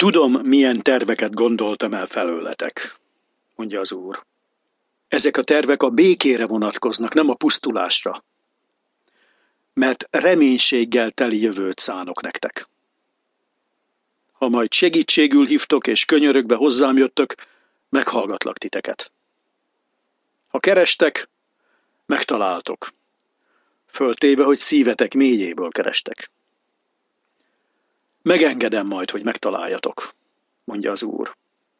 Tudom, milyen terveket gondoltam el felőletek, mondja az Úr. Ezek a tervek a békére vonatkoznak, nem a pusztulásra. Mert reménységgel teli jövőt szánok nektek. Ha majd segítségül hívtok és könyörögve hozzám jöttök, meghallgatlak titeket. Ha kerestek, megtaláltok. Föltéve, hogy szívetek mélyéből kerestek. Megengedem majd, hogy megtaláljatok, mondja az Úr.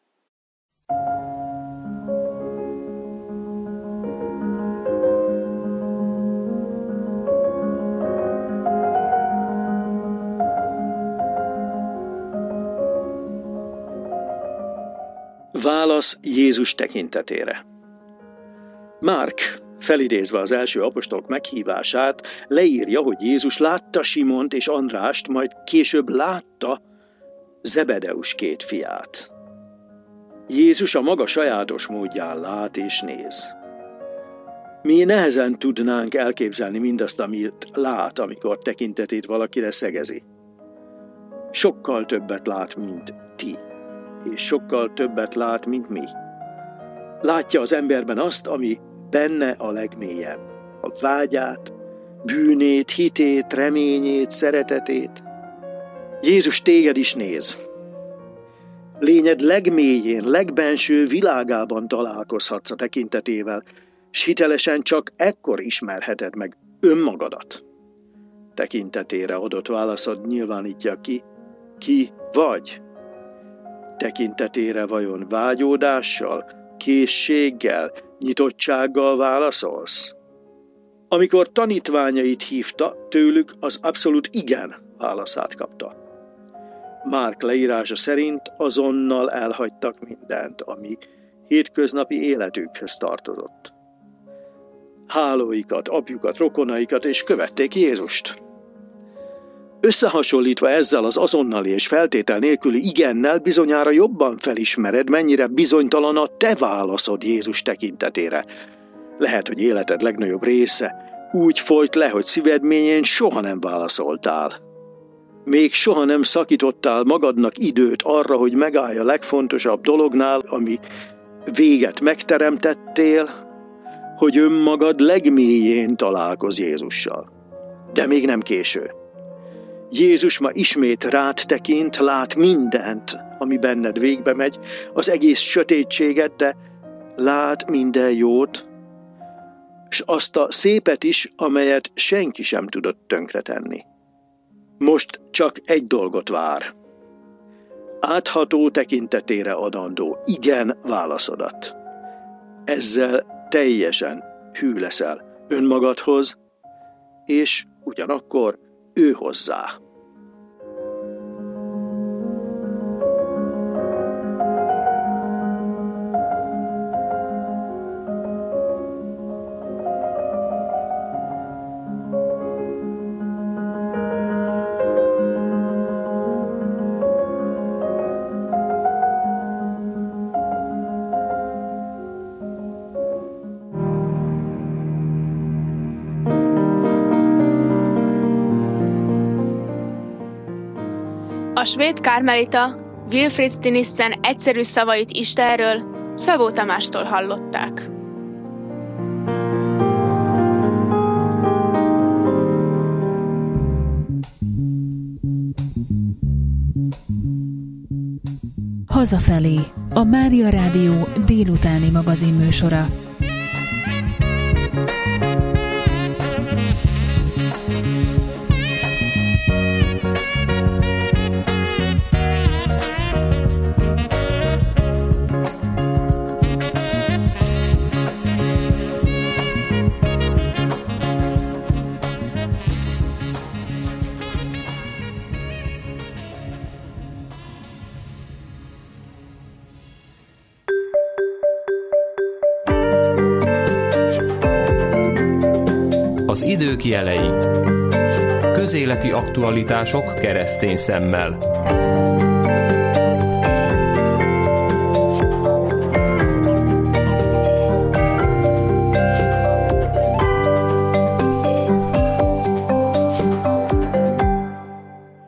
Válasz Jézus tekintetére. Márk, felidézve az első apostolok meghívását, leírja, hogy Jézus látta Simont és Andrást, majd később látta Zebedeus két fiát. Jézus a maga sajátos módján lát és néz. Mi nehezen tudnánk elképzelni mindazt, amit lát, amikor tekintetét valakire szegezi. Sokkal többet lát, mint ti, és sokkal többet lát, mint mi. Látja az emberben azt, ami benne a legmélyebb, a vágyát, bűnét, hitét, reményét, szeretetét. Jézus téged is néz. Lényed legmélyén, legbenső világában találkozhatsz a tekintetével, s hitelesen csak ekkor ismerheted meg önmagadat. Tekintetére adott válaszod nyilvánítja ki vagy. Tekintetére vajon vágyódással, készséggel, nyitottsággal válaszolsz? Amikor tanítványait hívta, tőlük az abszolút igen válaszát kapta. Márk leírása szerint azonnal elhagytak mindent, ami hétköznapi életükhöz tartozott. Hálóikat, apjukat, rokonaikat, és követték Jézust. Összehasonlítva ezzel az azonnali és feltétel nélküli igennel bizonyára jobban felismered, mennyire bizonytalan a te válaszod Jézus tekintetére. Lehet, hogy életed legnagyobb része úgy folyt le, hogy szíved mélyén soha nem válaszoltál. Még soha nem szakítottál magadnak időt arra, hogy megállj a legfontosabb dolognál, ami véget megteremtettél, hogy önmagad legmélyén találkozz Jézussal. De még nem késő. Jézus ma ismét rád tekint, lát mindent, ami benned végbe megy, az egész sötétséget, de lát minden jót, s azt a szépet is, amelyet senki sem tudott tönkretenni. Most csak egy dolgot vár. Átható tekintetére adandó igen válaszodat. Ezzel teljesen hű leszel önmagadhoz, és ugyanakkor ő hozzá. A svéd karmelita Wilfrid Stinissen egyszerű szavait Istenről Szabó Tamástól hallották. Hazafelé, a Mária Rádió délutáni magazinműsora. Az idők jelei. Közéleti aktualitások keresztény szemmel.